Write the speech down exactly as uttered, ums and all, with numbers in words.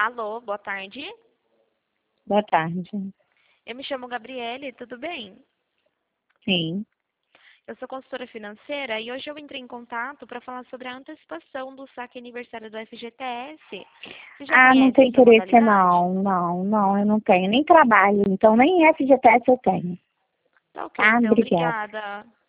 Alô, boa tarde. Boa tarde. Eu me chamo Gabriele, tudo bem? Sim. Eu sou consultora financeira e hoje eu entrei em contato para falar sobre a antecipação do saque aniversário do F G T S. Você já Ah, não conhece tem essa interesse modalidade? não, não, não, eu não tenho, nem trabalho, então nem F G T S eu tenho. Tá ok, Tá? então, Obrigada. obrigada.